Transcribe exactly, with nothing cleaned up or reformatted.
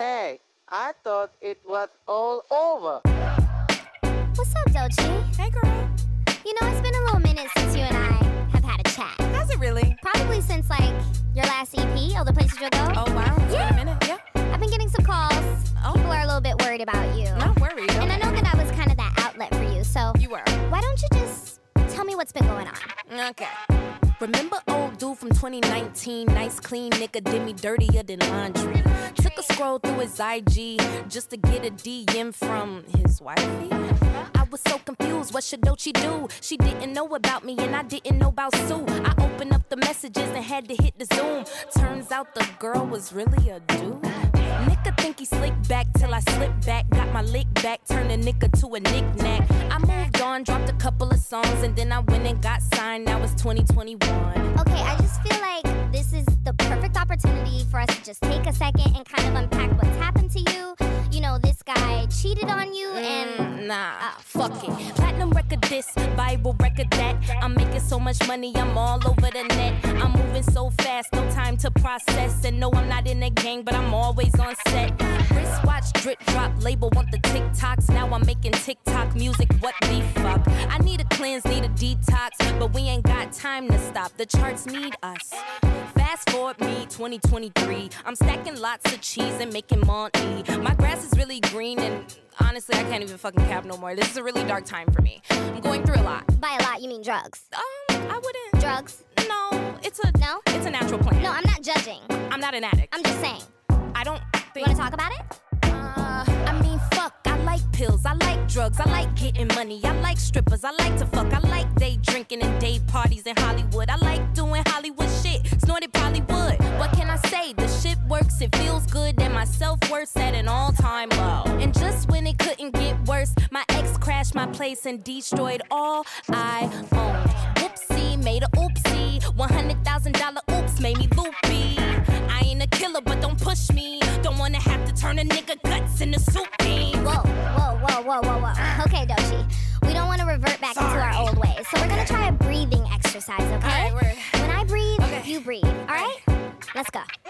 Hey, I thought it was all over. What's up, Doechii? Hey, girl. You know, it's been a little minute since you and I have had a chat. Has it really? Probably since, like, your last E P, All the Places You'll Go. Oh, wow. It's Yeah. been a minute, yeah. I've been getting some calls. Oh. People are a little bit worried about you. Not worried. And I know that I was kind of that outlet for you, so You were. why don't you just tell me what's been going on? Okay. Remember old dude from twenty nineteen? Nice, clean nigga did me dirtier than laundry. Took a scroll through his I G just to get a D M from his wifey. I was so confused, what should Doechii do? She didn't know about me and I didn't know about Sue. I opened up the messages and had to hit the zoom. Turns out the girl was really a dude. Nigga think he slick back till I slip back. Got my lick back, turned a nigga to a knick-knack. I moved on, dropped a couple of songs, and then I went and got signed. Now it's twenty twenty-one. Okay, I just feel like this is the perfect opportunity for us to just take a second and kind of unpack what's happened to you. You know, this guy cheated on you and... Mm, nah, fuck it. Platinum record this, viral record that. I'm making so much money, I'm all over the net. I'm moving so fast, no time to process. And no, I'm not in a gang, but I'm always on set. Wristwatch, drip drop, label want the TikToks. Now I'm making TikTok music, what the fuck? I need a cleanse, need a detox, but we ain't got time to stop. The charts need us. Fast forward me, twenty twenty-three. I'm stacking lots of cheese and making money. My grass is really green and honestly, I can't even fucking cap no more. This is a really dark time for me. I'm going through a lot. By a lot, you mean drugs? Um, I wouldn't. Drugs? No, it's a No? It's a natural plan. No, I'm not judging. I'm not an addict. I'm just saying. I don't You think. want to talk about it? Uh, I mean, fuck. I like pills. I like drugs. I like getting money. I like strippers. I like to fuck. I like day drinking and day parties in Hollywood. I like doing Hollywood shit. Snorted Bollywood. What can I say? The shit works. It feels good. And my self-worth's at an all-time low. And just when it couldn't get worse, my ex crashed my place and destroyed all I owned. Whoopsie, made a oopsie. one hundred thousand dollars oops made me loopy. I ain't a killer, but don't push me. Don't wanna have to turn a nigga guts into soup beans. Whoa, whoa, whoa, whoa, whoa, whoa. Okay, Doechii. We don't want to revert back Sorry. into our old ways. So we're going to try a breathing exercise, okay? All right, we're- When I breathe, Okay. you breathe. All right? Let's go.